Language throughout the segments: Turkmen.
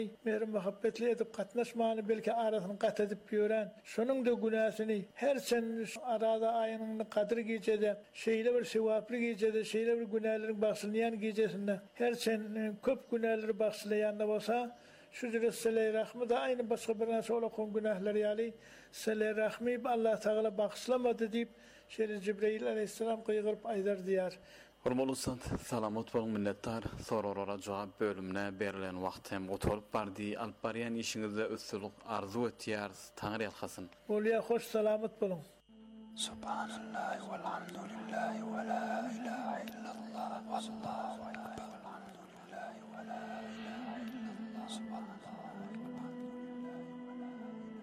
Mer muhabbetli edip katnaşmanı belki arasını kat edip gören. Şunun da günahsını her sen arada ayının kadir gecede şeyle bir sevaplı gecede şeyle bir günahların bağışlayan gecesinde her sen köp günahları bağışlayan da olsa şu cüret sele rahmı da aynı başka bir nasıl olan günahları yani sele rahmı Allah Teala bağışlamadı deyip şöyle Cibril aleyhisselam kıygırıp aydar diyar. Hormolu sant salamat bolun minnettar. Sororora jogap bölümne berilen wagt hem oturup bardy alyp barýan işiňizde ösürlük arzu etýär. Taňry ýalhasyn. Bolýa hoş salamat bolun. Subhanallah walhamdulillah wa la ilaha illallah wallahu akbar. Alhamdulillah wa la ilaha illallah subhanallah walhamdulillah wa la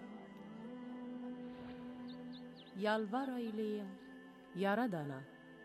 ilaha. Yalvar ayleýin Yaradana.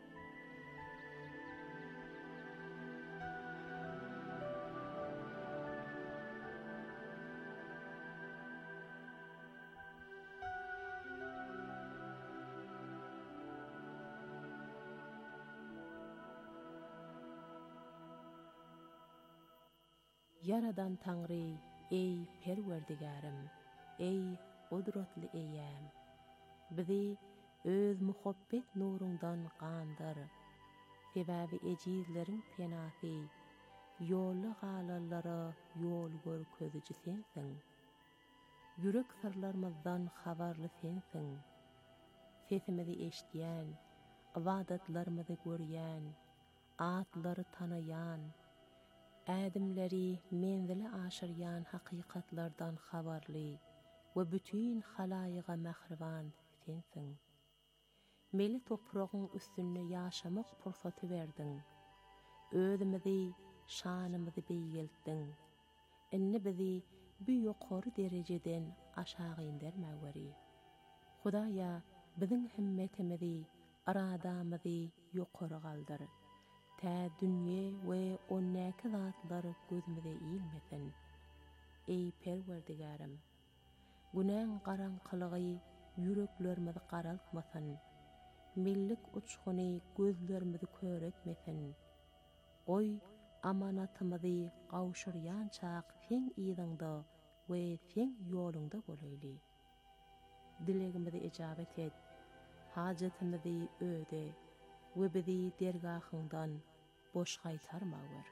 Yaradan Taňry, ey Perwerdigarim, ey gudratly eýäm. Bizi öz muhabbet nurundan gandyr. Sebäbi ejizleriň penasy, ýolly galallara ýol görkeziji sensiň. Yürek sırlarymyzdan habarly sensiň. Sesimizi eşdýän, ibadatlarymyzy görýän, atlary tanayan, adimleri menzili aşıryan hakikatlardan habarly we bütün halaýyga mahriban sensiň. Meli topragyň üstünde ýaşamak pursaty berdiň. Özümizi, şanymyzy beýeltdiň. Inni bizi bu ýokary derejeden aşağı indirmäweri. Hudaýa biziň himmetimizi, aradamyzy ýokary galdyr. Ta dünýe we onnäki zatlar gözümize iýilmesin. Ey Perwerdigarim, günäň garaňkylygy ýüreklerimizi garaltmasyn. Millik uçguny gözlerimizi köretmesin. Oy amanatymyzy gawşurýan çaq sen ýygyňda we sen ýolunda bolayly. Dilegimizi ijabet et. Hajatymyzy öde. We bizi dergahyndan boş gaýtarmagyr.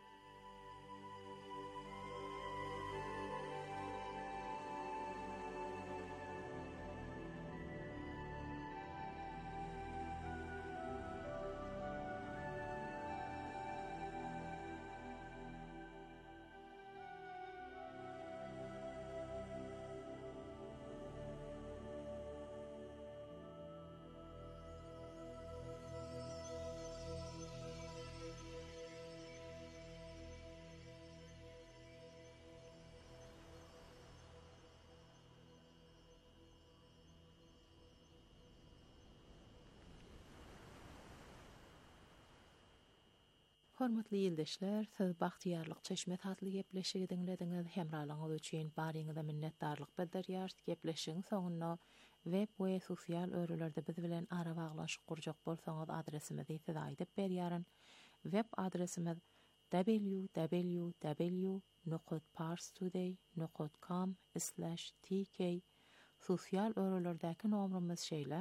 Hormatly ýoldaşlar, siz Bagtyarlyk Çeşme tatly gepleşigi dinlediňiz. Hemralaňyz üçin baryňyza minnetdarlyk bildirýär. Gepleşigiň soňuna web we sosial örelerde biz bilen ara baglanşyk gurjak bolsaňyz adresimizi size aýdyp berýärin. Web adresimiz www.parstoday.com/tk. Sosial örelerdäki nomrumyz şeýle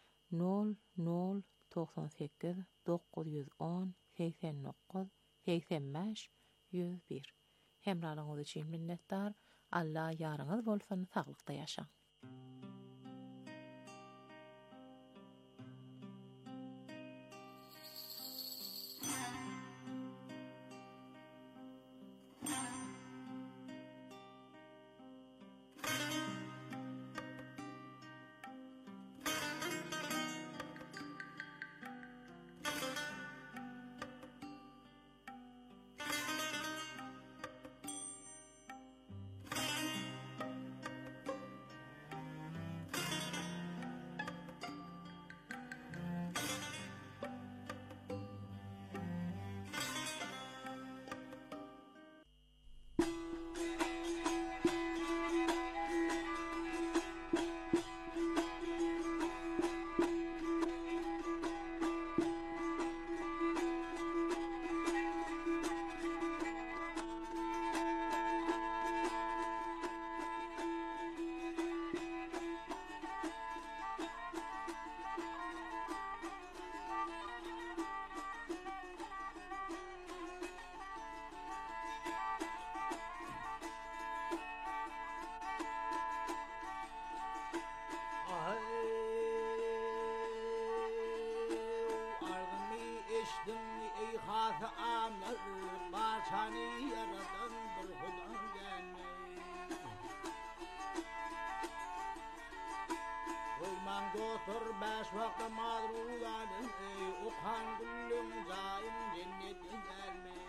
0098 910 89 101. Hemralaňyz üçin minnetdar. Allah ýaryňyz bolsun, saglykda ýaşaň. doktor beş vakta madrugadım okan güllüm zayım cennetin gelmeyi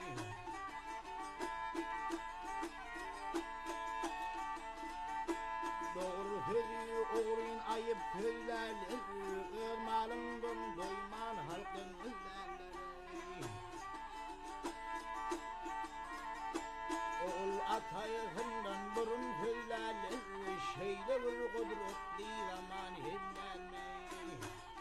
doğru sözü oğrun ayıp sözlerler öz malımdan doyman halkın özlerler oğul atayından burun sözlerler şeyde bir kudretli zaman hillenmeyi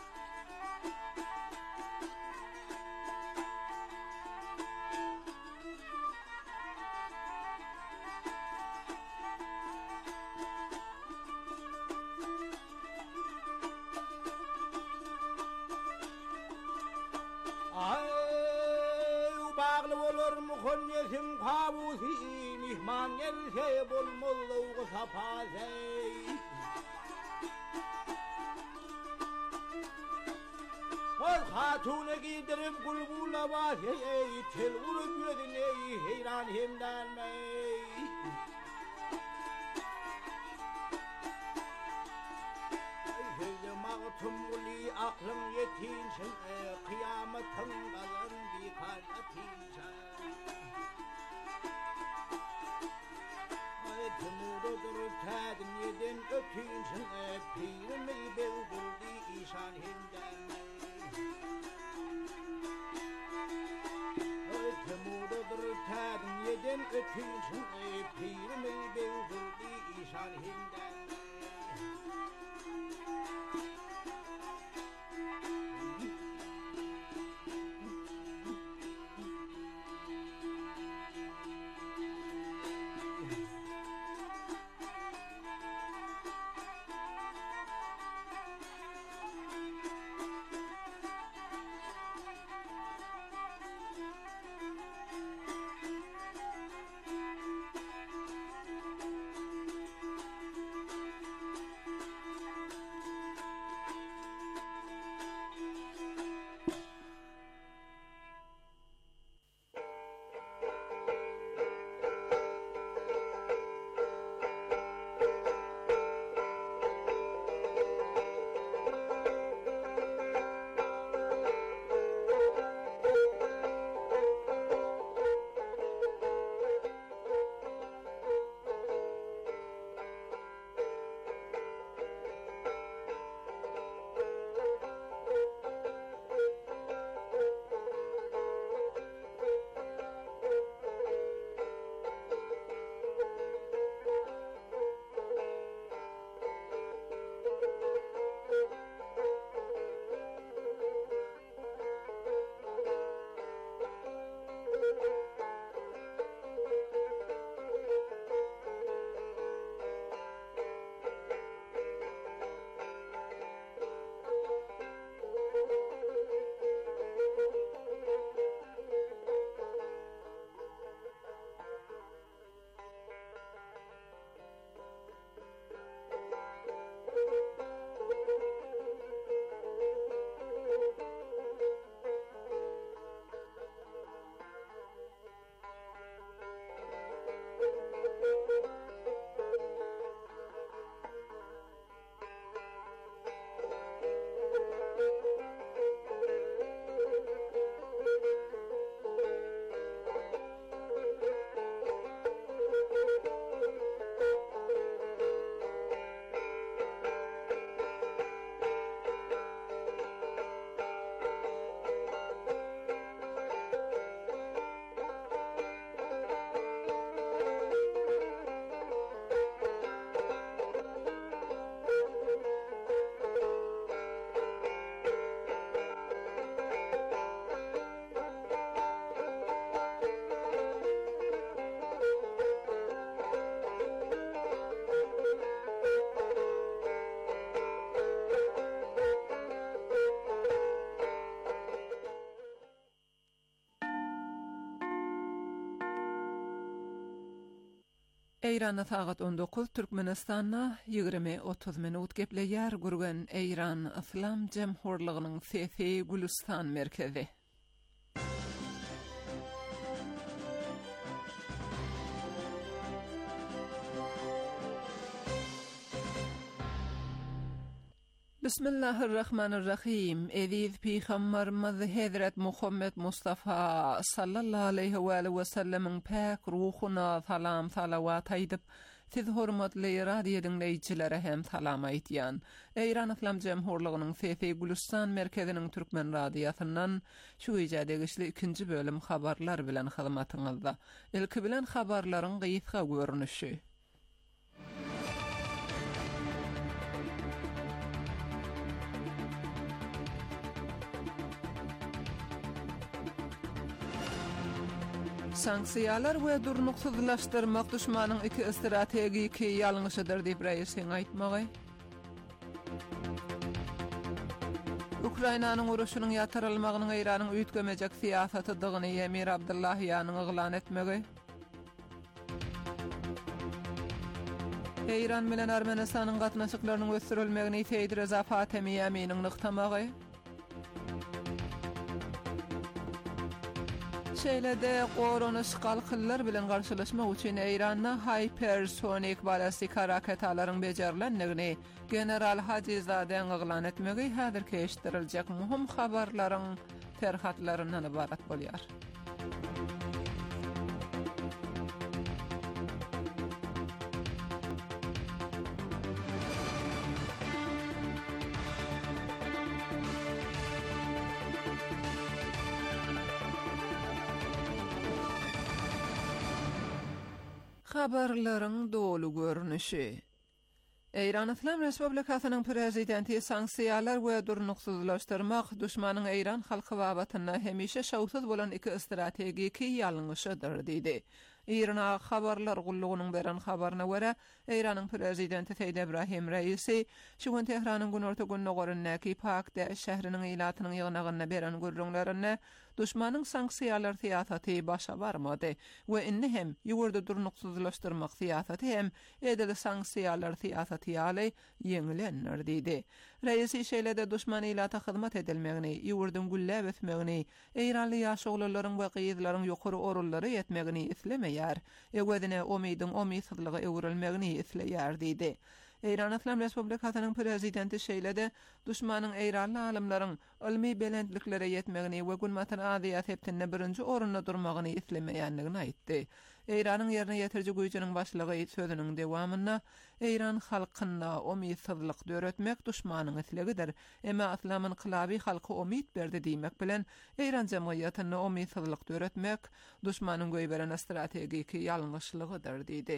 bağlı olur mu konyesim kabusi mihman gelse bulmulluğu sapazey Oz hatune giydirip gulbula basey tel vurup yüzüne heyran hemdanmey Tümguli aklım yetinsin kıyametin kalın bir kalbetinsin Tümürdür tədin yedin ötünsin pirimi bevdurdi işan hinden Tümürdür tədin yedin ötünsin pirimi bevdurdi işan hinden Eýranda sagat 19 Türkmenistanda 20-30 minut gepleýär gurgan Eýran Islam Jemhurlygynyň Sesi Gülistan merkezi. بسم الله الرحمن الرحيم. إذ پیغمبر حضرت محمد مصطفى صلى الله عليه وآله وسلم پاک ruhuna salam salavat aydıp siz hormatly radio dinleýijilere hem salam aýtýan. Eýran Islam Jemhurlygynyň Sesi Gülistan merkeziniň Türkmen radiosundan şu ijadygysly 2-nji bölüm habarlar bilen hyzmatyňyzda. Ilki bilen habarlaryň gysga görnüşi. Sanksiýalar we durnuksuzlaşdyrmak düşmanyň iki strategik ýalňyşydyr diýip reisiň aýtmagy. Ukrainanyň uruşunyň ýatyrylmagynyň Eýranyň üýtgemejek siýasatydygyny Emir Abdullahyanyň eglan etmegi. Eýran bilen Ermenistanyň gatnaşyklarynyň ösdürilmegini Seýid Reza Fatemi Aminiň nyktamagy. Şeýlede gorony şgalkyllar bilen garşylaşmak üçin Eýranyň hypersonik ballistik harakatlaryň bejerilendigini General Hajizaden eglan etmegi häzir keşdiriljek muhim habarlaryň terhatlaryndan ibarat bolýar. Habarlaryň dolu görnüşi. Eýran Islam Respublikasynyň prezidenti sanksiýalar we durnuksuzlaşdyrmak düşmanyň Eýran halky babatyna hemişe şawsuz bolan iki strategik ýalňyşydyr diýdi. Eýran habarlar gullugynyň beren habaryna görä, Eýranyň prezidenti Seýid Ibrahim Reisi şu gün Tehranyň günorta gününe görünäki Pakda şähriniň ilatynyň ýygnagyna beren gurrunlaryny düşmanyň sanksiýalar siýasaty başa barmady we inni hem ýurda durnuksuzlaşdyrmak siýasaty hem edili sanksiýalar siýasaty ýaly ýeňilenler diýdi. Reisi şeýlede düşman ilata hyzmat edilmegini, ýurdun gülläp ötmegini, Eýranly ýaş oglalaryň we gyýyzlaryň ýokary orullary ýetmegini islemeýär, ýa-da umydsızlygy öwrülmegini isleýär diýdi. Eýran Islam Respublikasynyň prezidenti şeýlede düşmanyň Eýranly alimlaryň ilmi belendliklere ýetmegini we gulmatan adyýat hepdinne birinji orunda durmagyny islemeýändigini aýtdy. Eýranyň ýerine ýetirji güýjüniň başlygy sözüniň dewamynda Eýran halkyna umydsızlyk döretmek düşmanyň islegidir. Emma Islamyň kylaby halky umyt berdi diýmek bilen Eýran jemgyýatyna umydsızlyk döretmek düşmanyň göýberen strategik ýalňyşlygydyr diýdi.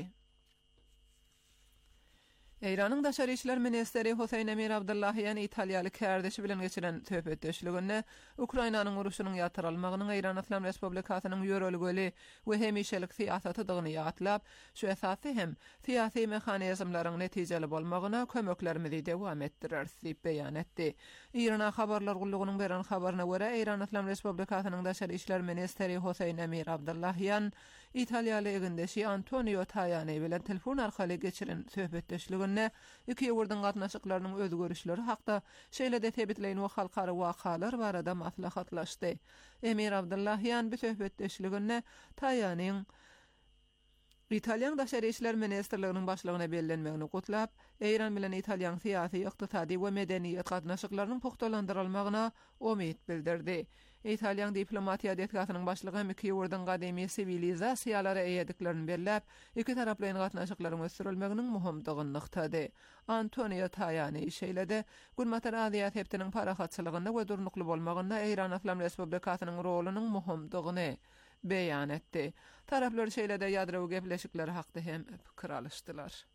Eýranyň Daşary işler ministeri Husayn Emir Abdullahyan Italiýaly kärdeşi bilen geçiren töhbetdeşliginde Ukrainanyň uruşunyň ýatyrylmagynyň Eýran Islam Respublikasynyň ýörelgeli we hemişelik siýasatydygyny ýatlap, şu esasy hem siýasy mehanizmlaryň netijeli bolmagyna kömeklerimizi dewam etdirer diýip beýan etdi. Eýran habarlar gullugynyň beren habaryna görä Eýran Islam Respublikasynyň Daşary işler ministeri Husayn Emir Abdullahyan Italiýaly egendeşi Antonio Tajani bilen telefon arkaly geçiren söhbetdeşliginde iki ýurdun gatnaşyklarynyň özgörüşleri hakda şeýlede tebitleýän we halkary wakalar barada maslahatlaşdy. Emir Abdullahyan bu söhbetdeşliginde Tajaniň Italiýan Daşary işler ministrliginiň başlygyna bellenmegini gutlap, Eýran bilen Italiýan syýasy, ykdysady we medeniýet gatnaşyklarynyň puhtalandyrylmagyna umyt bildirdi. Italiýan diplomatiýa detgatynyň başlygy hem iki ýurdun gadymy sivilizasiýalary eýediklerini belläp, iki taraplyň gatnaşyklaryň ösdürilmeginiň muhimdygyny nyktady. Antonio Tajani şeýlede gulmatan adyýat hepdiniň parahatçylygynda we durnukly bolmagynda Eýran Islam Respublikasynyň rolunyň muhimdygyny beýan etdi. Taraplar şeýlede ýadrowy gepleşikleri hakda hem pikir alışdylar.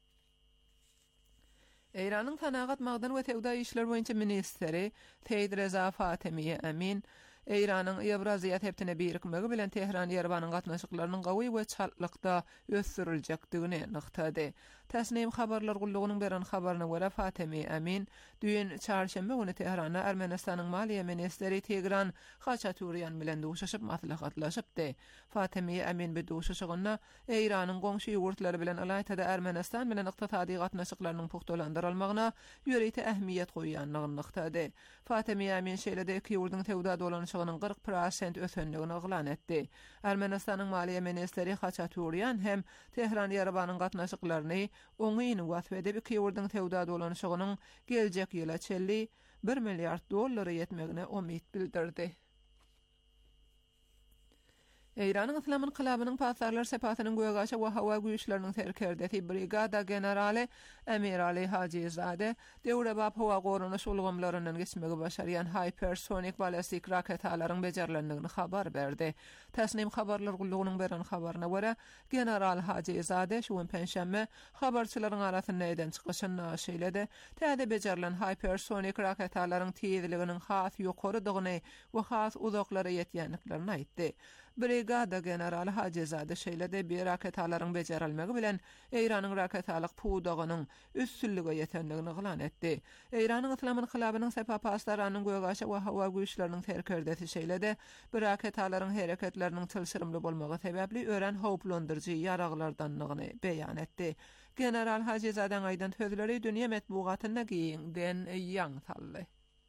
Eýranyň Tanagat Magdan we Tewda işler boýunça ministeri Seýid Reza Fatemi Amin Eýranyň Ewraziýat hepdine birikmegi bilen Tehran Ýerwanyň gatnaşyklarynyň gawy we çatlykda ösdüriljekdigini nyktady. Täsnim habarlar gullugynyň beren habaryna görä Fatemi Amin düýün çarşembe güni Tehranda Ermenistanyň maliýe ministeri Tigran Haçaturian bilen duşaşyp maslahatlaşypdy. Fatemi Amin bu duşaşygyna Eýranyň goňşy ýurtlary bilen alaýtada Ermenistan bilen ykdysady gatnaşyklarynyň puhtalandyrylmagyna ýörete ähmiýet goýýanlygyny nyktady. Fatemi Amin şeýlede iki ýurdun tewda dolanşyk bolanyşygynyň 40% ösenligini oglan etdi. Ermenistanyň Maliýe ministeri Haçaturian hem Tehran Ýerewanyň gatnaşyklaryny oňyny wasp edip Kiýewurdyň tewda dolanyşygynyň geljek ýyla çelli $1 milyard ýetmegine umyt bildirdi. Eýranyň Islam inqilabynyň pasarlar sepatynyň göýgaşa we hawa güýçleriniň terkerdeti brigada generali Emir Ali Hacizade döwrebap hawa gorunuş ulgamlarynyň geçmegi başarýan hypersonic ballistik raketalaryň bejerilendigini habar berdi. Täsnim habarlar gullugynyň beren habaryna görä, general Hacizade şu penşemme habarçylaryň arasynda eden çykyşyny aşylady. Täze bejerilen hypersonic raketalaryň tezliginiň has ýokarydygyny we has uzaklara ýetýänliklerini aýtdy. Brigada generali Hacizade şeýlede bir raketalaryň bejerilmegi bilen Eýranyň raketalyk puwdagynyň üstünlüge ýetendigini glan etdi. Eýranyň Islam inqilabynyň sepapaslararynyň göýgaşa we hawa güýçleriniň terkerdeti şeýlede bir raketalaryň hereketleriniň tılsyrymly bolmagy sebäpli ören howplandyrjy ýaraglardanlygyny beýan etdi. General Hacizadeň aýdan sözleri dünýä metbugatyna giýinden ýaň saldy.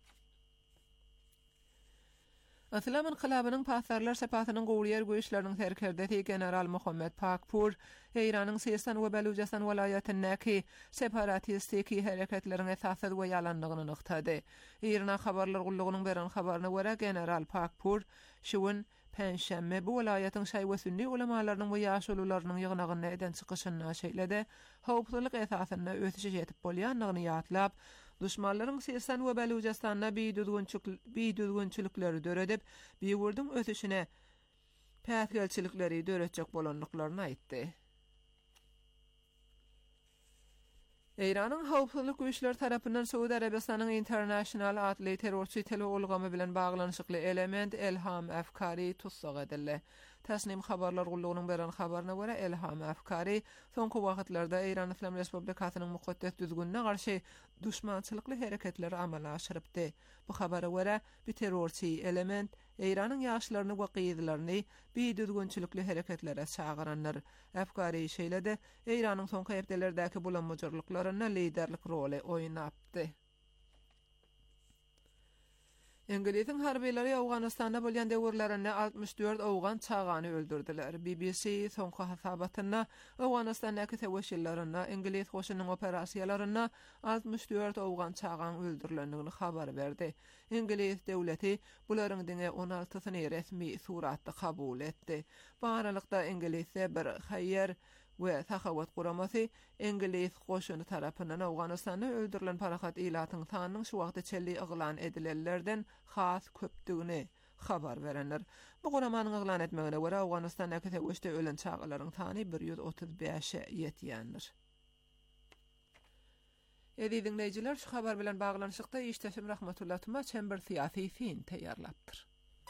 Islam inqilabynyň pasarlar sepatynyň gowrýar güýçleriniň terkerdeti general Muhammed Pakpur Eýranyň Sistan we Belucistan welaýatyndäki separatistik hereketleriň esasy we ýalanlygyny nyktady. Eýrana habarlar gullugynyň beren habaryna görä general Pakpur şuwun penşemme bu welaýatyň şaý we sünni ulamalarynyň we ýaşulularynyň ýygnagyny eden çykyşyny aşylady. Howpsuzlyk esasyna ötüşe ýetip bolýanlygyny ýatlap, düşmanlaryň Sistan we Belucistanna biýdüdgünçilikleri döredip, biýwurdyň ötüşine pätgelçilikleri döretjek bolanlyklaryny aýtdy. Eýranyň howpsuzlyk güýçleri tarapyndan Suudi Arabistanyň International adly terrorçy tele ulgamy bilen baglanyşykly element Elham Afkari tutsak edildi. Täsnim habarlar gullugynyň beren habaryna görä Elham Afkari soňky wagtlarda Eýran Islam Respublikasynyň mukaddes düzgünine garşy düşmançylykly hereketleri amala aşyrypdy. Bu habara görä bir terrorçy element Eýranyň ýaşlaryny we gyýdylaryny biýdüdgünçilikli hereketlere çağıranlar. Afkari şeýlede Eýranyň soňky hepdelerdäki bulanmajylyklaryna liderlik roli oýnapdy. İngiliziň harbiýleri Awganystanda bolýan döwürlerinde 64 awgan çağany öldürdiler. BBC soňky hasabatyna Awganystandaky teweşillerini İngiliz goşunyň operasiýalaryna 64 awgan çağan öldürilendigini habar berdi. İngiliz döwleti bularyň diňe 16-syny resmi suratda kabul etdi. Bu aralykda İngilizde bir haýer we tahawat guramasy İngiliz goşuny tarapyndan Awganystanda öldürilen parahat ilatyň sanynyň şu wagtda çelli iglan edilenlerden has köpdigini habar berenler. Bu guramanyň iglan etmegine görä Awganystandaky teweşde ölen çağalaryň sany 135-e ýetýändir. Edi dinleyijiler, şu habar bilen baglanyşykda işteşim rahmetullah tuma çember siýasy fin taýýarlapdyr.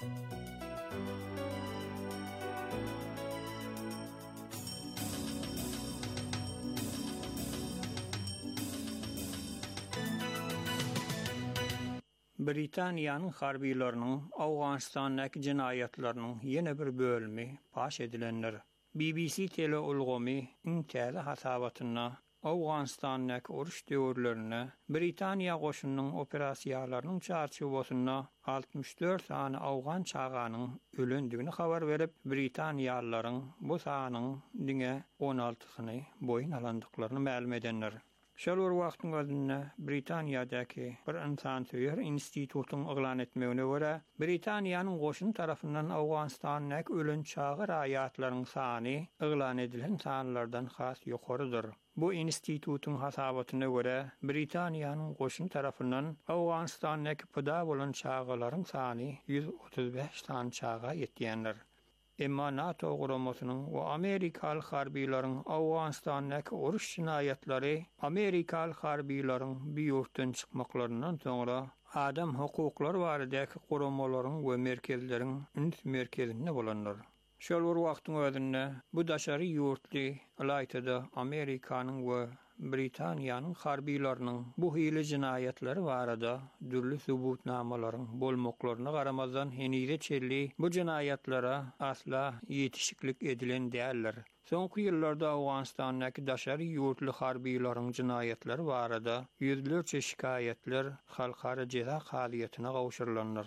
Britaniýanyň harbiýlarynyň Awganystandaky jinayatlarynyň ýene bir bölümi paş edilenler. BBC tele ulgamy täze hasabatyna Awganystandaky uruş döwürlerine Britaniýa goşunynyň operasiýalarynyň çarçubasyna 64 sany awgan çağanyň ölendigini habar berip, Britaniýalylaryň bu sanyň diňe 16-syny boyun alandyklaryny ma'lum edenler. Şol wagtyň özünde Britaniýadaky bir insan-söýer institutyň iglan etmegine görä, Britaniýanyň goşun tarapyndan Awganystandaky ölen çağı raýatlaryň sany iglan edilen sanlardan has ýokarydyr. Bu institutyň hasabatyna görä, Britaniýanyň goşun tarapyndan Awganystandaky pida bolan çağlaryň sany 135 san çağa ýetýändir. Emma NATO guramasynyň we Amerikaly harbiýlaryň Awganystandaky uruş jinayatlary Amerikaly harbiýlaryň biýurtdan çykmaklarynyň soňra adam hukuklary baradaky guramalaryň we merkezleriň üns merkezinde bolanlar. Şol bir wagtyň özünde bu daşary ýurtly alaytyda Amerikanyň we Britaniýanyň harbiýlarynyň bu hili jinayatlary barada dürli subutnamalaryň bolmaklaryna garamazdan henide çelli bu jinayatlara asla ýetişiklik edilen däldir. Soňky ýyllarda Awganystandaky daşary ýurtly harbiýlaryň jinayatlary barada ýüzlerçe şikayetler halkara ceza halyýatyna gawşyrylanlar.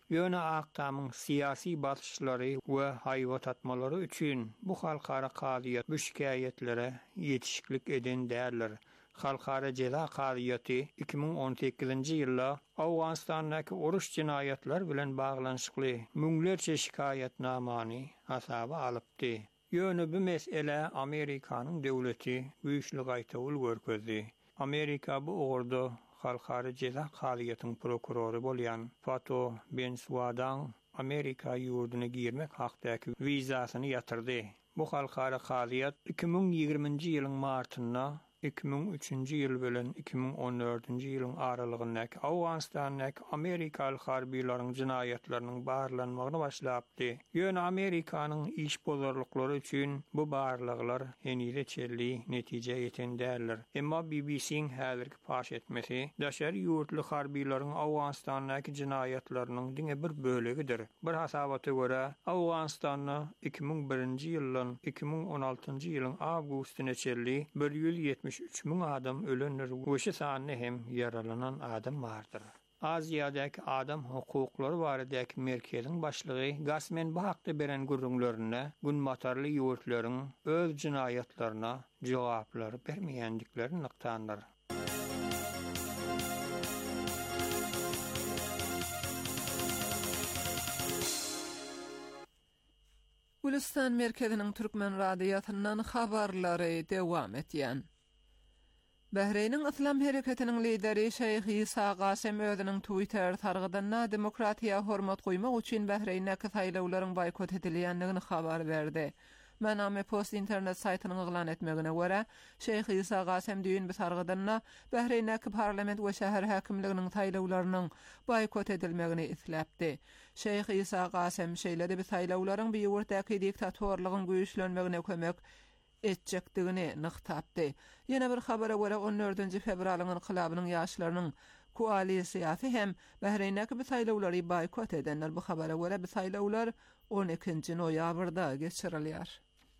Ýöne aktamyň siyasi basışlary we haýwat atmalary üçin bu halkara kadyýat bu şikayetlere ýetişiklik eden därler. Halkara Ceza Kadyýaty 2018-nji ýylda Awganistandaky oruç jinayetler bilen baglanşykly müňlerçe şikayetnamany hasaba alypdy. Ýöne bu mesele Amerikanyň döwleti güýçli gaýtawyl görkezdi. Amerika bu ogurda Halkara Ceza Kadyýatynyň prokurory bolýan Fato Bensoudaň Amerika ýurduna girmek hakdaky wizasyny ýatyrdy. Bu halkara kadyýat 2020-nji ýylyň martynda 2003-nji ýyl bilen 2014-nji ýylyň aralygyndaky Awganistandaky Amerikaly harbiýlaryň jinayetleriniň barlanmagyny başlapdy. Ýöne Amerikanyň iş bozarlyklary üçin bu barlyklar henüze çelli netije ýeten därler. Emma BBC-iň häzirki paş etmesi daşary ýurtly harbiýlaryň Awganistandaky jinayetleriniň diňe bir bölegidir. Bir hasabata görä Awganistanda 2001-nji ýyldan 2016-njy ýylyň awgustyna çelli 173.000 adam ölenler we sanyny hem yaralanan adam bardyr. Aziýadaky adam hukuklary baradaky merkeziň başlygy Gasmen bu hakda beren gurrunlaryna günmatarly ýurtlaryň öz jinayetlerine jogaplary bermeýändiklerini nykdandyr. Gülistan merkeziniň Türkmen radiýatyndan habarlary dewam etýän. Bahreýniň Islam hereketiniň lideri Şeyh İsa Gasem özüniň Twitter targydyna demokratiýa hormat goýmak üçin Bahreýnäki saýlawlaryň boykot edilýändigini habar berdi. Maname Post internet saytynyň ýylan etmegine görä, Şeyh İsa Gasem düýün bir targydyna Bahreýnäki parlament we şäher häkimliginiň saýlawlarynyň boykot edilmegini isläpdi. Şeyh İsa Gasem şeýlede bir saýlawlaryň bir ýurtdaky diktatorlygyň güýçlenmegine kömek etjekdigini nykdapdy. Ýene bir habara görä 14-nji fevralyň inqilabynyň ýaşlarynyň koalisiýasy hem Bahreýnäki bir saýlawlary boykot edenler bu habara görä bir saýlawlar 12-nji noýabrda geçirilýär.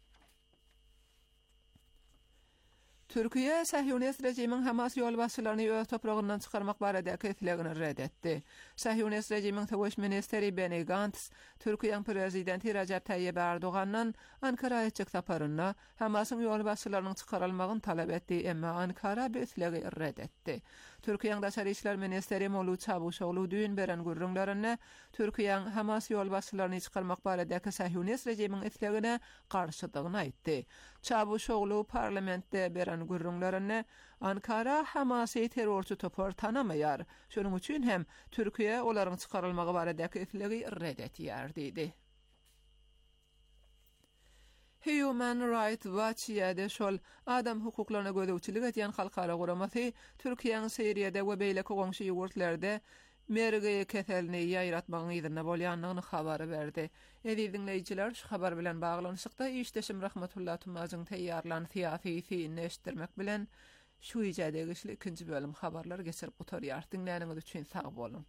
Türkiýe Sahyonist rejimiň Hamas ýolbaşçylaryny öz topragyndan çykarmak baradaky islegini reddetdi. Sahyonist rejimiň Täweş ministeri Benny Gantz, Türkiýeň prezidenti Recep Tayyip Erdoğan'dan Ankara'ya etjek saparyna Hamasyň ýolbaşçylarynyň çykarylmagyny talap etdi, emma Ankara bu islegi reddetdi. Türkiýeň Daşary işler ministeri Mowlud Çavuşoglu düýün beren gurrunlaryny Türkiýeň Hamas ýolbaşçylaryny çykarmak baradaky Sahyonist rejimiň islegine garşydygyny aýtdy. Çavuşoglu parlamentde beren gurrunlaryny Ankara Hamasy terrorçy topar tanamaýar. Şonuň üçin hem Türkiýe olaryň çykarylmagy baradaky islegi reddetýär diýdi. Human Rights Watch ýa-da şol adam hukuklaryna gözegçilik etýän halkara guramasy Türkiýeň Syriýada we beýleki goňşy ýurtlarda merge keselini ýaýratmagyň ýerine bolýanlygyny habar berdi. Dinleýijiler, şu habar bilen baglanyşykda işdeşim Rahmetullah Tumazyň teýýarlan fiýasy neşdirmek bilen şu ýerde ikinji bölüm habarlar geçirip oturýar. Dinläniňiz üçin sag bolun.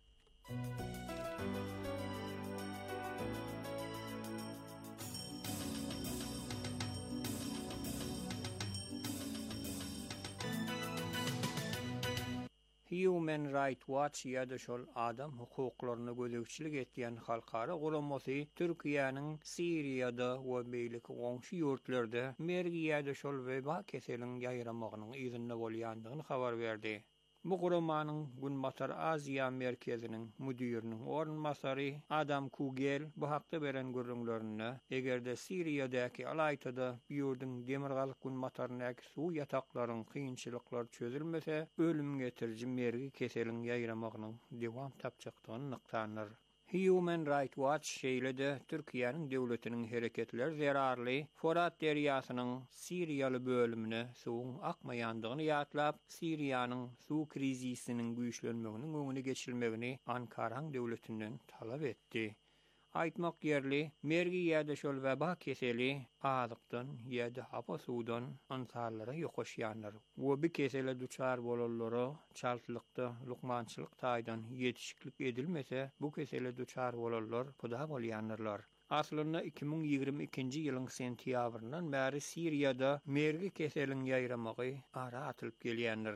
Human Rights Watch ýa-da şol adam hukuklaryna gözegçilik etýän halkara guramasy Türkiýanyň Syriýada we beýleki goňşy ýurtlarda mergi ýa-da şol weba keseliniň ýaýramagynyň ýerinde bolýandygyny habar berdi. Bu guramanyň Günbatar Aziýa merkeziniň müdiriniň ornmasary Adam Kugel bu hakda beren gurrunlaryna egerde Syriýadaky alaýtada ýurdun demirgalyk Günbatarynaky suw ýataklaryň kynçylyklar çözülmese ölüm getirji mergi keseliniň ýaýramagynyň dewam tapjakdygyny nykdandyr. Human Rights Watch şeýlede Türkiýanyň döwletiniň hereketler zerarly Forat derýasynyň Syriýaly bölümine suwun akmaýandygyny ýatlap, Syriýanyň suw krizisiniň güýçlenmeginiň öňüne geçilmegini Ankaraň döwletinden talap etdi. Aýtmak ýerli, mergi ýa-da şol weba keseli azykdan ýa-da hapa suwdan insanlara ýokaşýanlar. Bu bir kesele duçar bolanlara çaltlykda, lukmançylyk taýdan ýetişiklik edilmese, bu kesele duçar bolanlar puda bolýanlar. Aslında 2022-nji ýylyň sentýabryndan bäri Syriýada mergi keseliniň ýaýramagy ara atylyp gelýändir.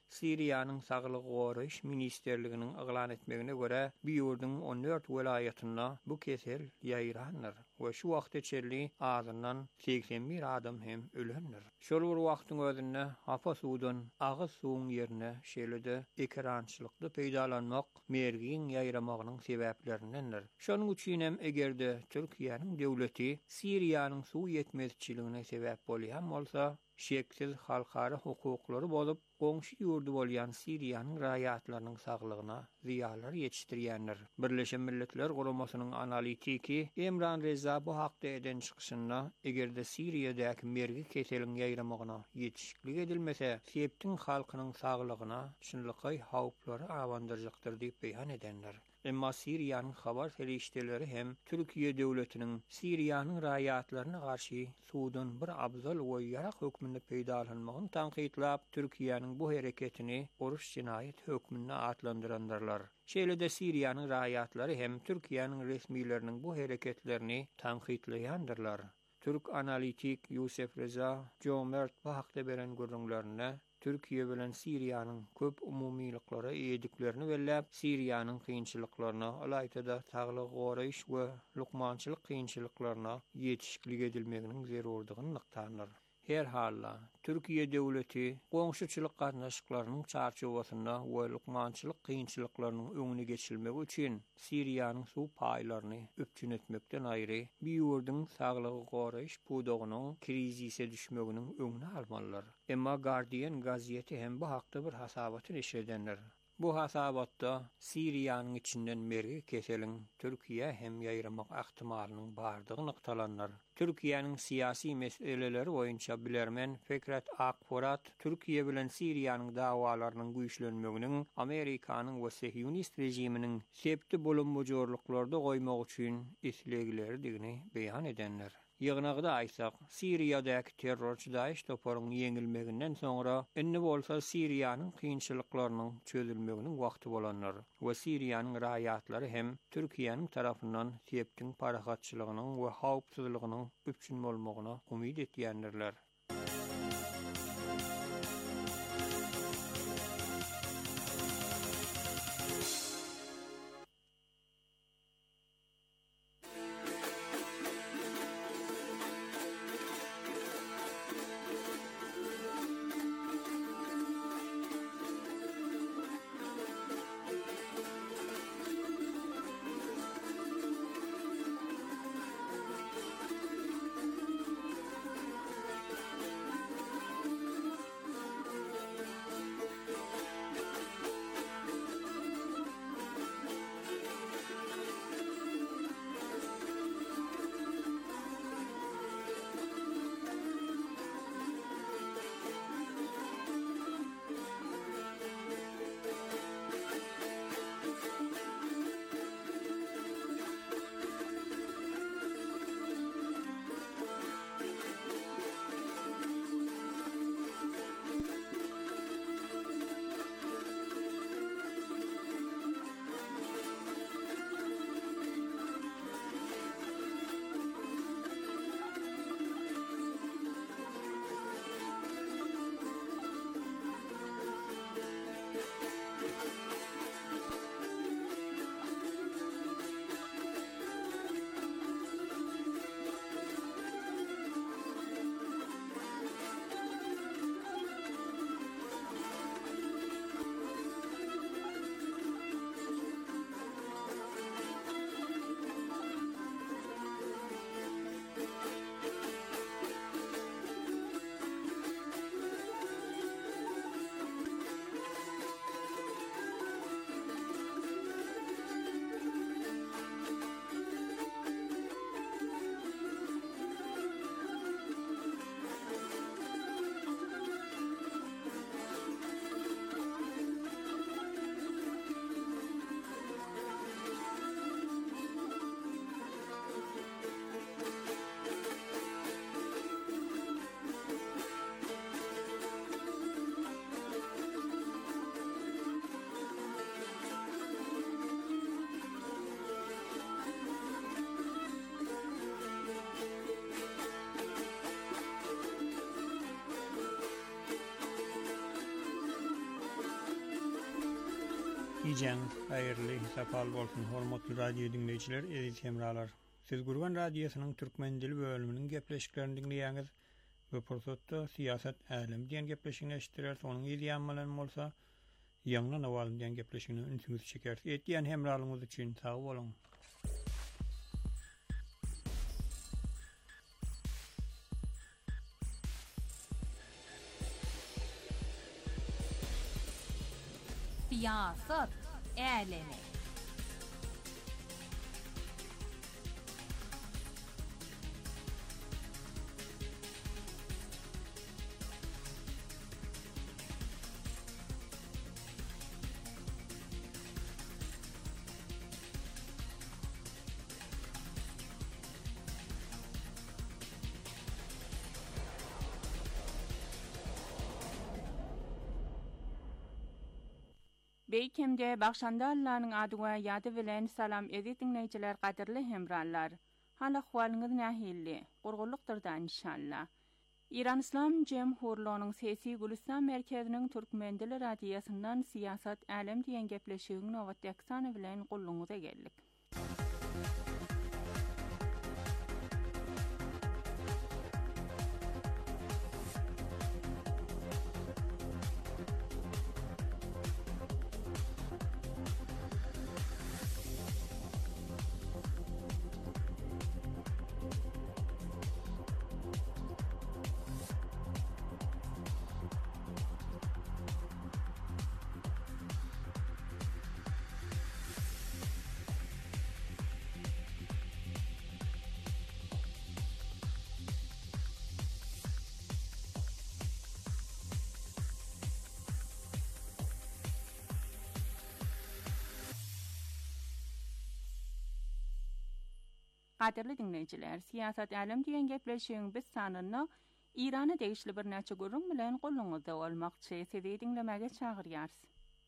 Siriýanyň Saglyk Goraýyş Ministerliginiň eglan etmegine görä, bu ýurdun 14 welaýatynda bu kesel ýaýrandyr we şu wagt içerli azyndan 81 adam hem ölendir. Şol bir wagtyň özünde hapa suwdan agyz suwuň ýerine şeýlede ekrançylykly peýdalanmak mergiň ýaýramagynyň sebäplerindendir. Şonuň üçin hem egerde Türkiýanyň döwleti Siriýanyň suw ýetmezçiligine sebäp bolýan bolsa, şeksiz halkara hukuklary bolup, goňşy ýurdu bolýan Siriýanyň raýatlarynyň saglygyna ziýalar ýetişdirýändir. Birleşen Milletler Guramasynyň analitiki Emran Reza bu hakda eden çykyşynda, egerde Siriýadäki mergi keseliň ýaýramagyna ýetişiklik edilmese, septiň halkynyň saglygyna çynlyky hawplary awandyrjakdyr diýip beýan edenler. Emma Siriýanyň habar ferişdeleri hem Türkiýe döwletiniň Siriýanyň raýatlaryna garşy suwdan bir abzal we ýarak hökmünde peýdalanmagyny tanqidlap, Türkiýanyň bu hereketini oruç jinaýet hökmüne atlandyrandyrlar. Şeýlede Siriýanyň raýatlary hem Türkiýanyň resmiýleriniň bu hereketlerini tanqidleýändyrlar. Türk analitik Yusuf Reza Cömert bu hakda beren görüňlerine Türkiýe bilen Siriýanyň köp umumylyklary ediklerini bellep, Siriýanyň kynçylyklaryna, alayda Saglyk Goraýyş we lukmançylyk kynçylyklaryna ýetişiklik edilmeginiň zerurdygyny nykdandyr. Her halla, Türkiýe döwleti goňşuçylyk gatnaşyklarynyň çarçowasynda we lukmançylyk kynçylyklarynyň öňüne geçilmegi üçin Siriýanyň suw paýlaryny öpçün etmekden aýry, bu ýurdun Saglyk Goraýyş pudogynyň krizise düşmeginiň öňüne almalylar. Emma Guardian gazeti hem bu hakda bir hasabaty eşedenler. Bu hasabatda Siriýanyň içinden mergi keseliň Türkiýe hem ýaýramak ähtimalynyň bardygy nyktalanlar. Türkiýanyň siyasi meseleleri boýunça bilermen Fikret Akporat, Türkiýe bilen Siriýanyň dawalarynyň güýçlenmeginiň Amerikanyň we Sihiyonist rejiminiň septi bolunmajorluklarda goýmak üçin islegleri digini beýan edenler. Ýygnagda aýsak, Siriýadäki terrorçy Daesh toparynyň ýeňilmeginden soňra indi bolsa Siriýanyň kynçylyklarynyň çözülmeginiň wagty bolanlar we Siriýanyň raýatlary hem Türkiýanyň tarapyndan septiň parahatçylygynyň we hawpsuzlygynyň öpçün bolmagyna umyt etýändirler. Ijen hayırlı sapal bolsun hormatly radio dinleyijiler, edit hemralar. Siz Gurban Radiosynyň türkmen dili bölüminiň gepleşiklerini dinleýäňiz. Bu pursatda siýasat älim diýen gepleşigini eşitdirär. Onuň ýa-da bilen bolsa ýangyna nawalym diýen gepleşigini ünsüňiz çeker. Etdiýän hemralyňyz üçin sag boluň. Siýasat älemi. Beýkemde Bagşanda Allah'nyň adyna ýady bilen salam edip dinleýijiler, gaderli hemrallar. Hal ahwalyňyz nähilli? Gurgulukdyrdan inşallah. İran İslam Jemhuriyetining Sesi Gülistan merkeziniň türkmen dili radiosynyň siýasat älem diýen gepleşigini nowat ýaksany bilen gulluňyza geldik. Gaderli dinleyijiler, siýasat älem diýen gepleşigiň biz sanyny Irana degişli bir näçe gurrun bilen gulluňyzda bolmakçy. Sizi dinlemege çagyrýarys.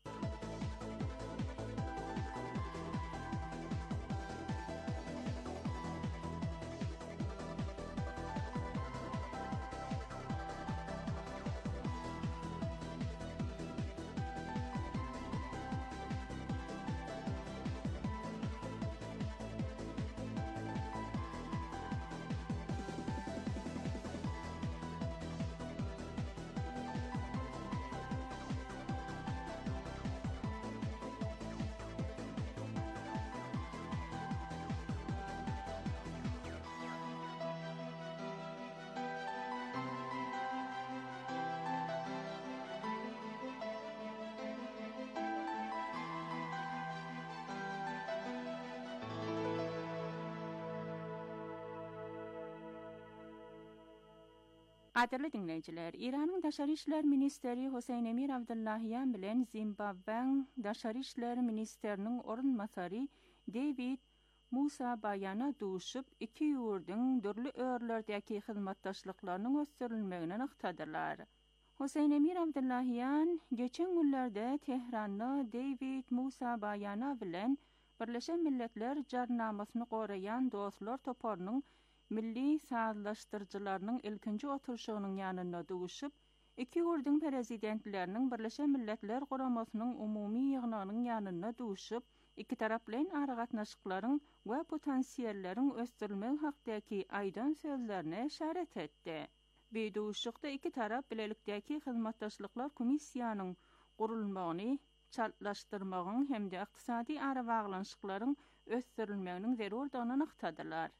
Gaderli dinleyijiler, Iranyň Daşary işler ministeri Hüseyin Emir Abdullahiyan bilen Zimbabweň Daşary işler ministeriniň orunmasary David Musa Bayana duşup iki ýurdyň dürli örlerdäki hyzmatdaşlyklarynyň ösdürilmegini aktadylar. Hüseyin Emir Abdullahiyan geçen günlerde Tehran'da David Musa Bayana bilen Birleşen Milletler Jarnamasyny gorayan dostlar toparynyň milli sazlaşdyrjylarynyň ilkinji oturuşynyň ýanyna duguşup, iki ýurdyň prezidentleriniň Birleşen Milletler Guramasynyň umumy ýygynynyň ýanyna duguşup, iki tarap bilen aragatnaşyklaryň we potensiýalleriň ösdürilmegi hakdaky aýdan sözlerine işaret etdi. Bu duguşykda iki tarap bilelikdäki hyzmatdaşlyklar komissiýanyň gurulmagyny çallaşdyrmagyň hemde ykdysady ara baglanşyklaryň ösdürilmeginiň zerurdygyny aktadylar.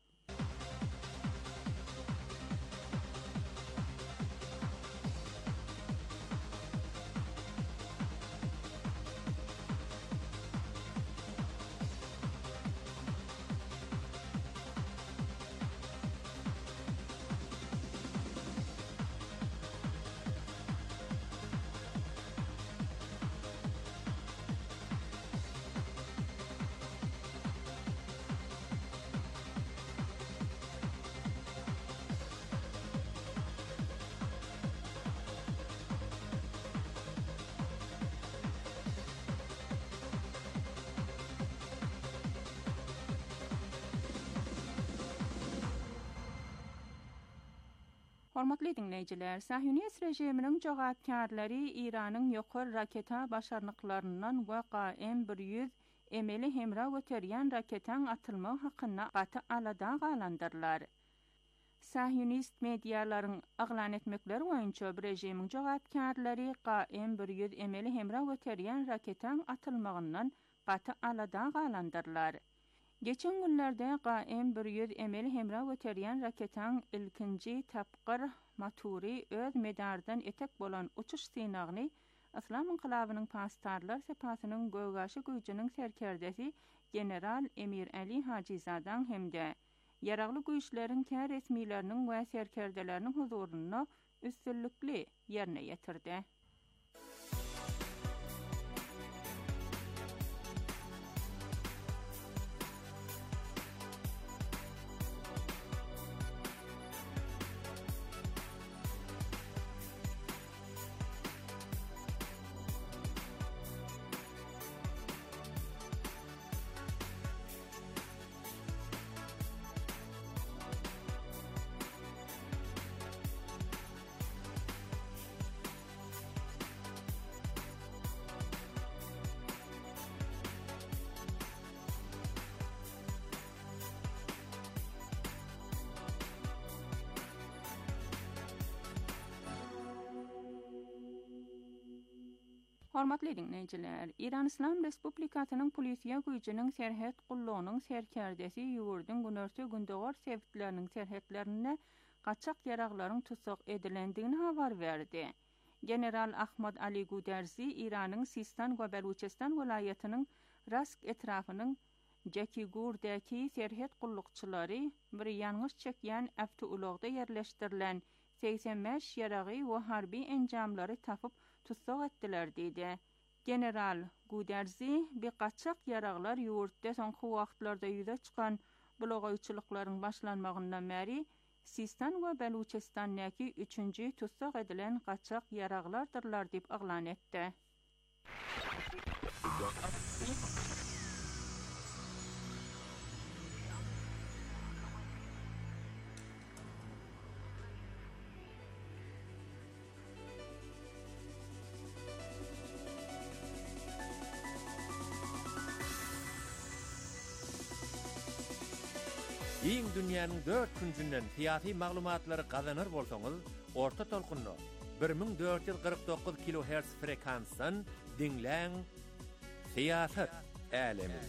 Hormatly dinleyijiler, Sahyonist rejiminiň jogapkarlary Iranyň ýokary raketa başarnyklaryndan we KM-100 emeli hemra göterýän raketaň atylmagy hakyna gaty alada galandyrlar. Sahyonist medialaryň aglan etmekleri boýunça rejimiň jogapkarlary KM-100 emeli hemra göterýän raketaň atylmagyndan gaty alada galandyrlar. Geçen günlerde KM-100 emeli hemra göterýän raketaň ilkinji tapqyr motory öz medardan etek bolan uçuş synagyny Islam inqilabynyň pastarlar sepasynyň göwgaşy güýjiniň serkerdesi general Emir Ali Hajizadan hemde yaragly güýçleriň kär resmileriniň we serkerdeleriniň huzuruna üstünlükli ýerine ýetirdi. Hormatly dinleyijiler, İran İslam Respublikasynyň polisiýa güýjiniň serhet gullugynyň serkerdesi ýurdun günörtü gündogor sebitleriniň serhetlerine gaçak ýaraglaryň tutsak edilendigini habar berdi. General Ahmad Ali Guderzi İranyň Sistan we Beluçistan welaýatynyň Rask etrafynyň Jekigurdäki serhet gullukçylary bir ýangyş çekýän avtoulogda ýerleşdirilen 85 ýaragy we harby enjamlary tapyp tutsak etdiler diýdi. General Guderzi bir gaçak ýaraglar ýurtda soňky wagtlarda ýüze çykan blogaýçylyklaryň başlanmagyndan bäri Sistan we Beluçistandäki 3-nji tutsak edilen gaçak ýaraglardyrlar diýip aglan etdi. Iň dünýäniň 4 küncünden syýasy maglumatlary gazanır bolsaňyz, orta tolkunly 1449 kHz frekansdan dinläň Syýasat älemi.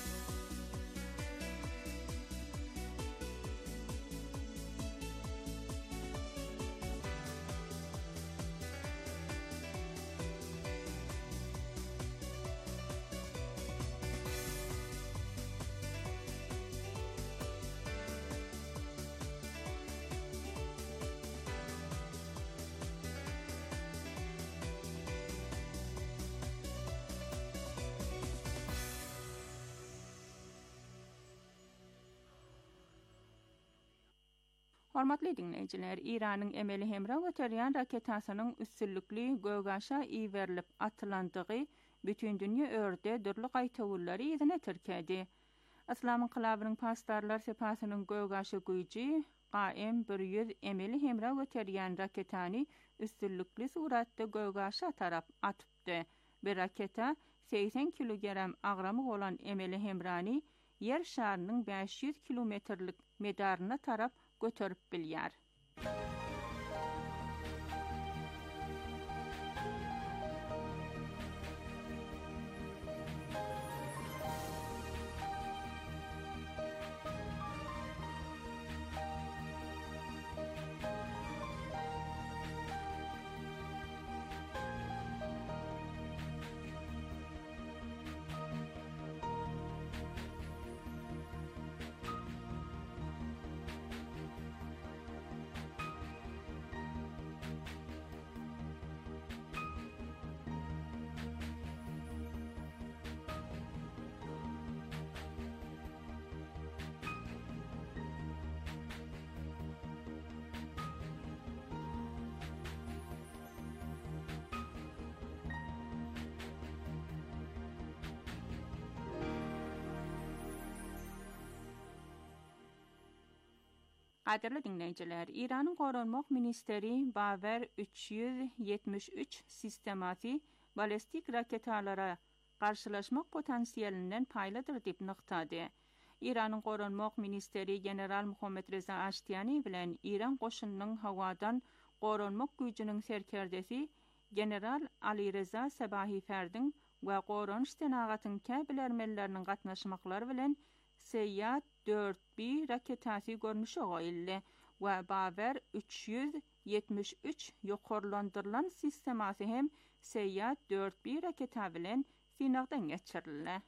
Hormatly dinleyijiler, İranyň emeli hemra göterýän raketasynyň üstünlükli göwgaşa iwerilip atylandygy bütün dünýä örde dürli gaýtawullary ýerine tirkedi. Islam inqilabynyň pastarlar sepasynyň göwgaşy güýji KM-100 emeli hemra göterýän raketany üstünlükli suratda göwgaşa tarap atypdy. Bir raketa 80 kilogram agramy bolan emeli hemrany yer şarynyň 500 kilometrlik medaryna tarap götürüp bilýär. Qadirli dinleyiciler, İran'ın Qorunmaq Ministeri Baver 373 sistemati balistik raketalara qarşılaşmaq potansiyelinden paylıdır dip nıqtadı. İran'ın Qorunmaq Ministeri General Muhammed Reza Ashtiani bilen İran qoşununun havadan qorunmaq gücünün serkerdesi General Ali Reza Sabahi Ferdin we qorunç tenagatın käbilermellerinin gatnaşmaqları bilen Seyyad 4B raketasi görnüşü goýuldy we Baver 373 ýokarlandyrılan sistemasi hem Seyyad 4B raketa bilen sinagdan geçirildi.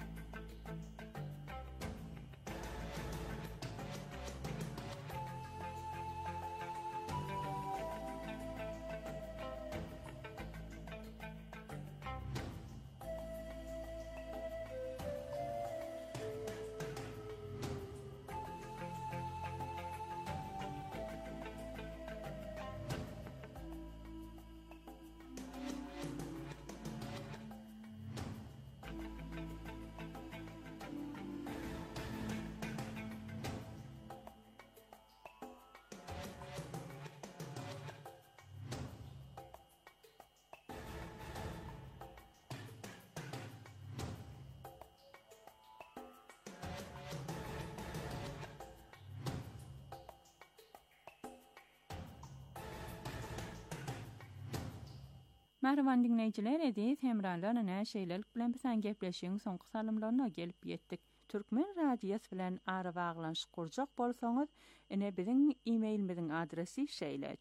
Merhaban dinleyiciler, edit hemrarlarına näşeýlelik bilen bilen gepleşiň soňky salymlaryna gelip ýetdik. Türkmen radiýasy bilen ara baglanşyk kurjak bolsaňyz, ene biziň e-mailimiziň adresi şeýle: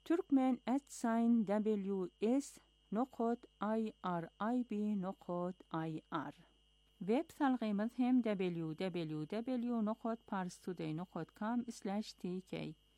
turkmen@ws.irib.ir. Web salgymyz hem www.parstoday.com/tk.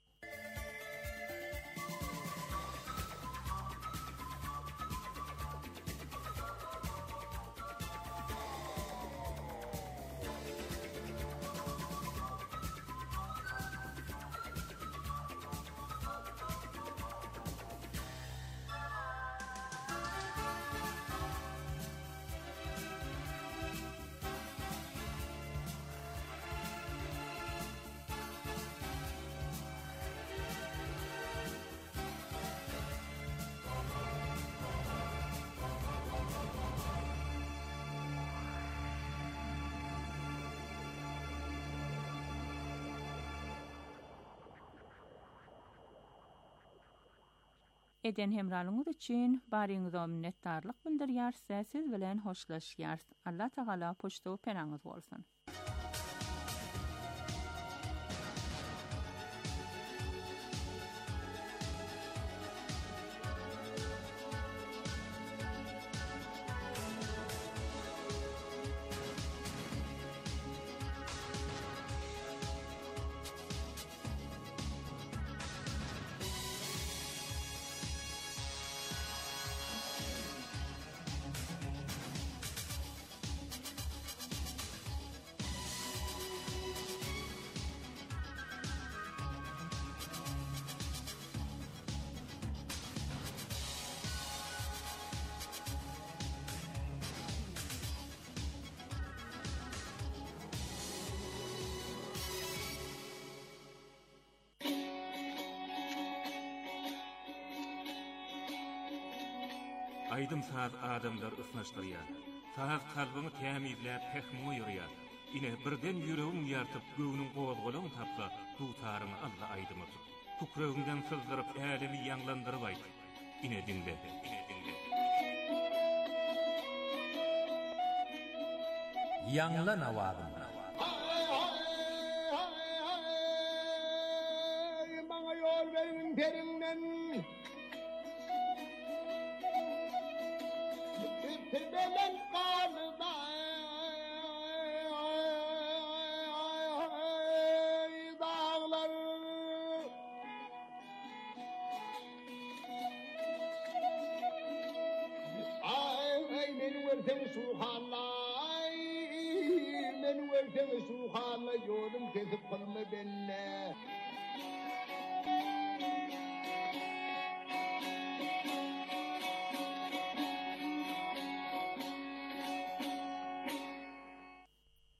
Eden hemralyňyz üçin baryňyza minnetdarlyk bildirýär, siz bilen hoşlaşýar. Allah Taala poçtaw penaňyz bolsun. Aydym saat adamlar ısnaşdyrýar. Saat kalbyny tämizläp pehmi ýürýär. Ine birden ýüregim ýartyp göwnüň gowazgalagyny tapsa, tutaryny Allah aýdymy. Tukragymdan sızdyryp älimi ýanglandyryp aýdy. Ine dinle. Ýanglan awazym. Maňa ýol berin perinden. Tebelen qalyda dağlar. Ay men wertem suhalay, men wertem suhalay ýolum kesip qalma benne.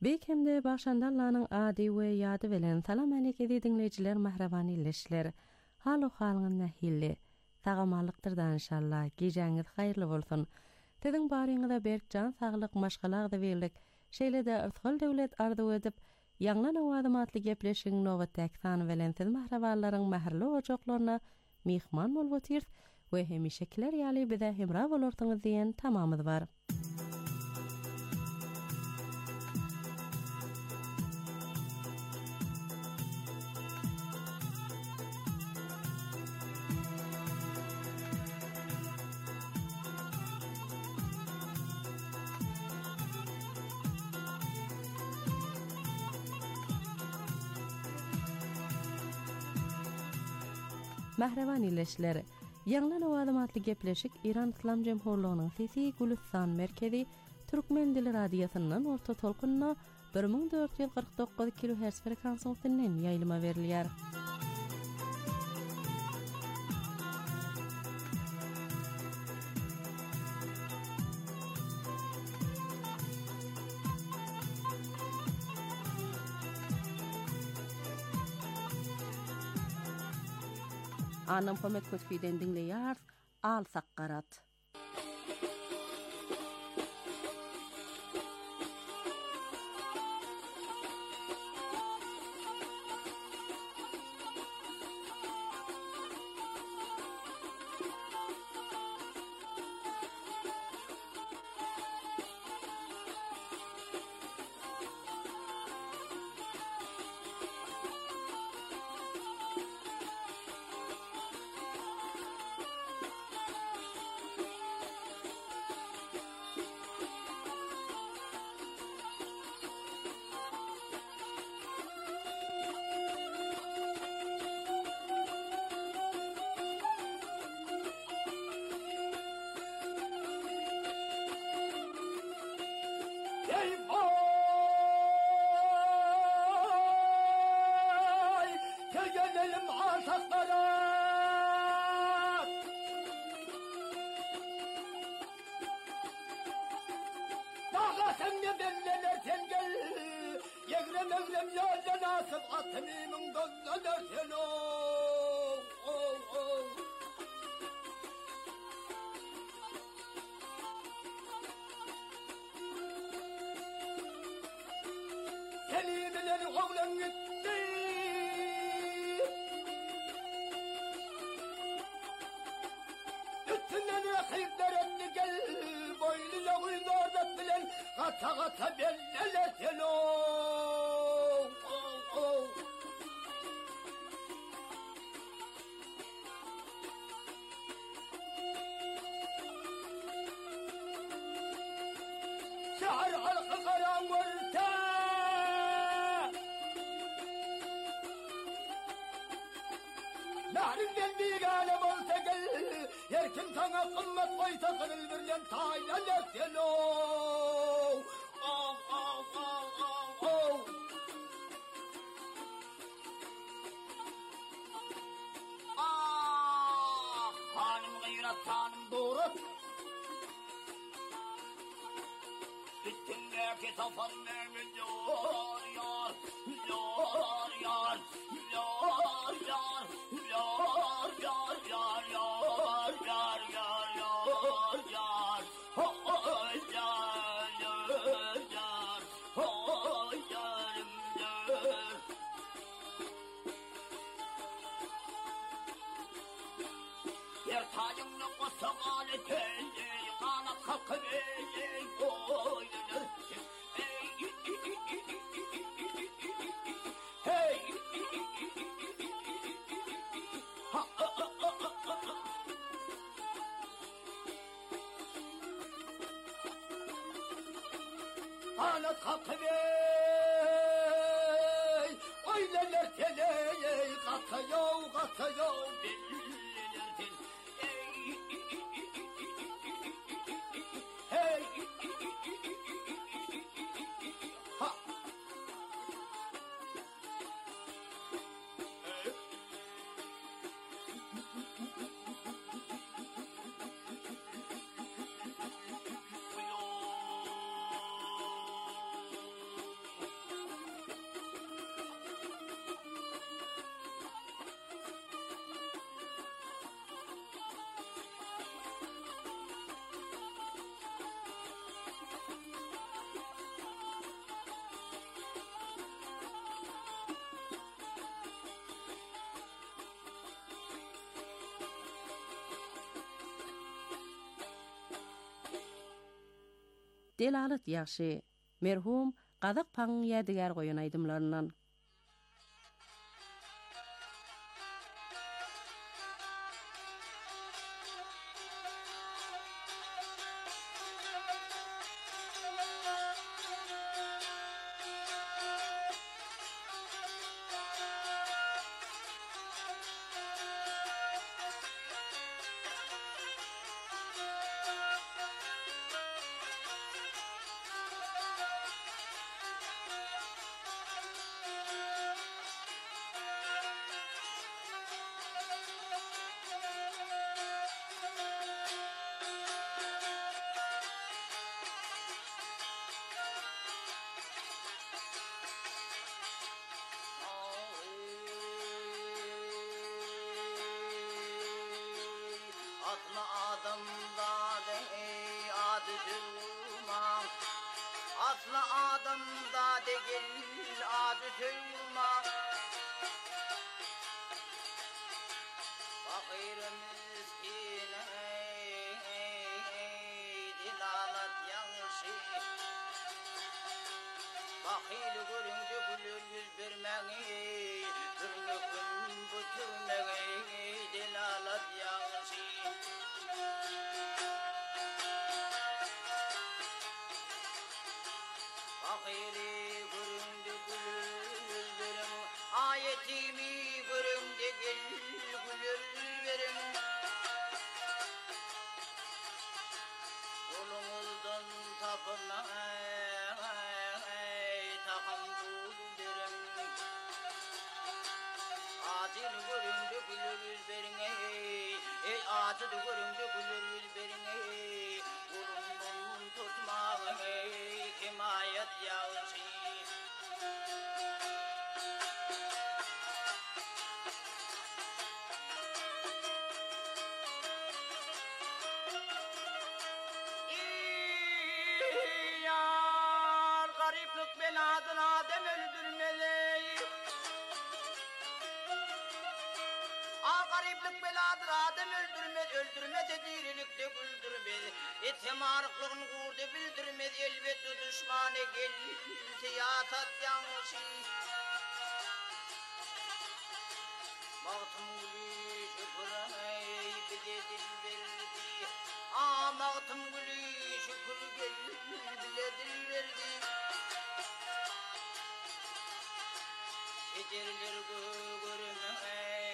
Bekemde başandallanyň ady we ýady bilen salam aleyke dinleýijiler, mahrabany illeşler. Haly halyň nähilli. Tagamalykdyrdan inşallah. Gejäňiz haýyrly bolsun. Tediň baryňyza berk jan saglyk maşgalagda berildik. Şeýle-de ırtgal döwlet ardy edip, ýanglan awadymatly gepleşiň nowatdaky sany bilen siz mahraballaryň mähirli ojaklaryna mihman bolup otyr we hemişekiler ýaly bize hemra bolarsyňyz diýen tamamyz bar. Mahraban illeşler. Ýanglan awadymatly gepleşik İran İslam Jemhurlygynyň Sesi Gülistan merkezi Türkmen dili radiosynyň orta tolkunna 1449 kHz frekansiýasynyň ýaýlyma berilýär. Anam Pamet Kötüden dinleýär, al sakkarat. delalat ýaşy. Merhum Gazak paň ýadigar goýan aýdymlaryndan. Atla adamda de adı durma, atla adamda de gel adı durma. Fakir miskine dilalat yanlışı, fakir görünce gülür yüz vermeyi, tırnakın bütürmeyi dilalat yanlışı. Fakiri göründü gülür verim, ayetimi göründü gülür verim. Kolumuzdan tapına takam verim. Acil göründü gülür verin, acil göründü gülür verin. Kolumdan tutma himayet yağışı. Yar gariplik beladına adem öldürmeli. Gariplik beladır adem öldürmez edirilikte güldürmez. Etimarıklığın kurdu bildirmez, elbette düşmanı gelirse yatat yanlışı. Mağtım gülü şükür bile dil verdi, mağtım gülü şükür bile dil verdi. Şecerler görmez,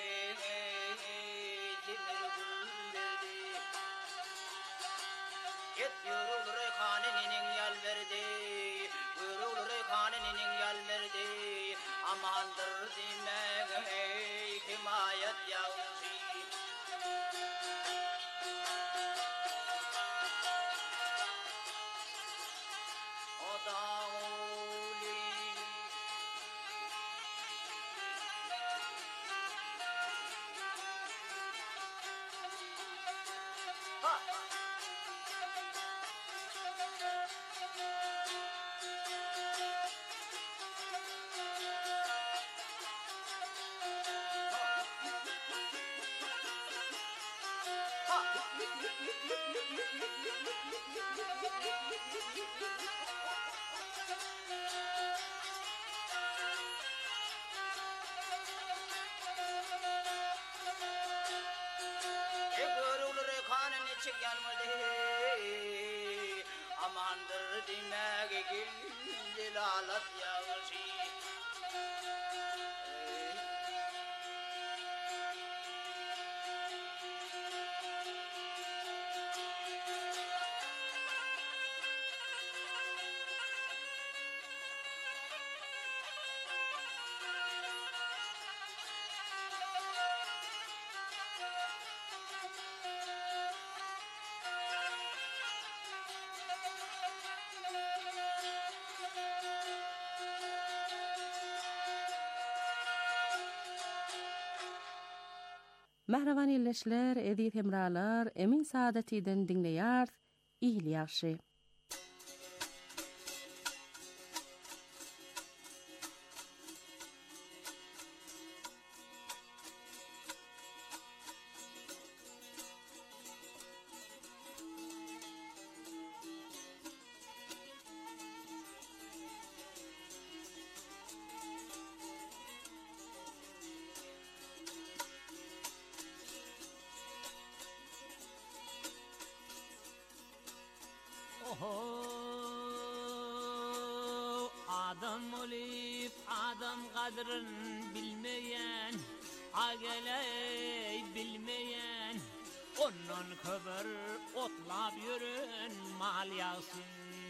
Yurul reyhaninin yal verdi, yurul reyhaninin yal verdi. Amandır demek himayet yağışı. O da uli. Ha! Amandır demek dilalat yağışı. Mehrevan illeşler, edit hemralar, emin saadetiden dinleyar, iyil yaxşı. Adam olup adam kadrın bilmeyen, ageley bilmeyen, onun köbür otlap yürün mal yağsın.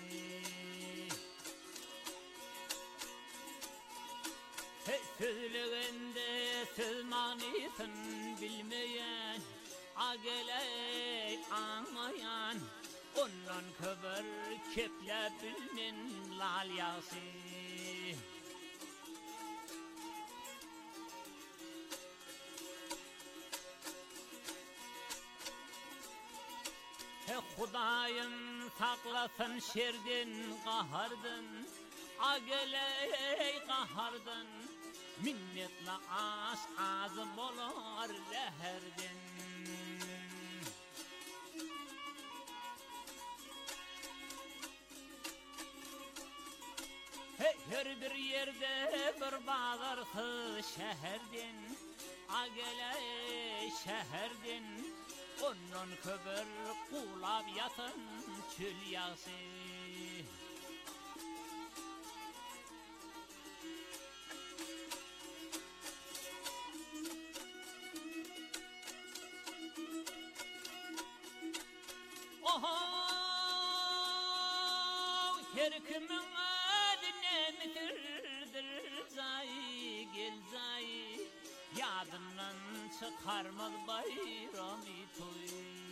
Sözlüğünde söz manısın bilmeyen, ageley anlayan, onun köbür keple bilmen lal yağsı. Hudayım saklasın şerdin kahardın, ageley kahardın, minnetle aş ağzı bolar leherdin. Her bir yerde bir bağlarsız şeherdin, ageley şeherdin, onun köbür kulab yatın çül yağsı. Oho, her kimin adine mitirdir zayi gel zayi, yadından çıkarmaz bayrami toy.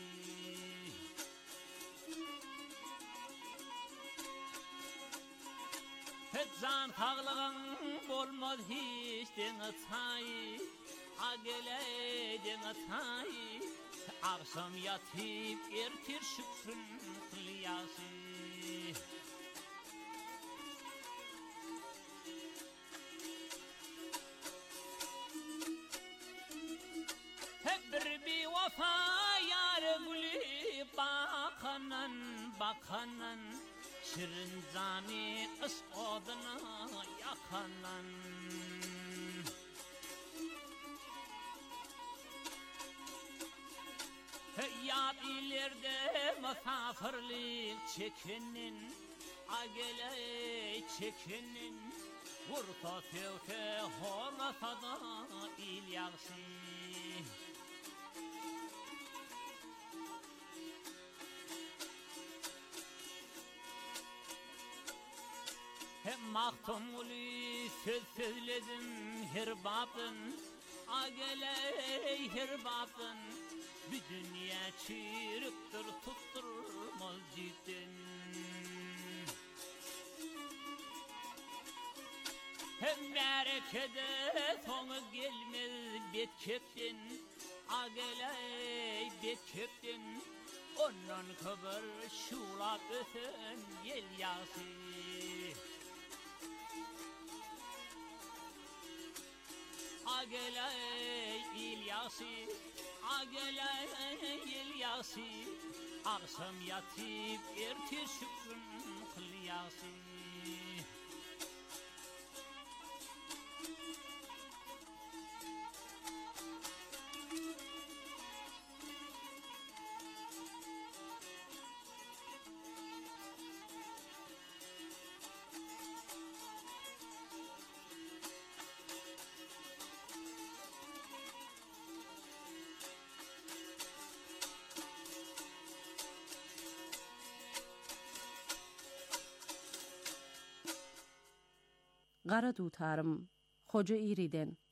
Zan tağlığın olmaz hiç dene tayi, ageley dene tayi, akşam yatıp ertir şükrün kılyası. Hep bir vafa yar gülü bakanan bakanan, şirin zani kış oduna yakanan. Yad ileride misafirlik çekinin, ageley çekinin, vurta tevke horlasa da il yağsı. Hem mahtumuli söz söyledim her babın, ageley her babın, bir dünya çürüktür tutturmaz cidden. Hem berekede sonu gelmez bet köpten, ageley bet köpten, onun köbür şulap öten yel yağsı. Ageley İlyası, ageley İlyası, akşam yatıp ertir şükrün kılyası. Gara dutarım, hoca iriden.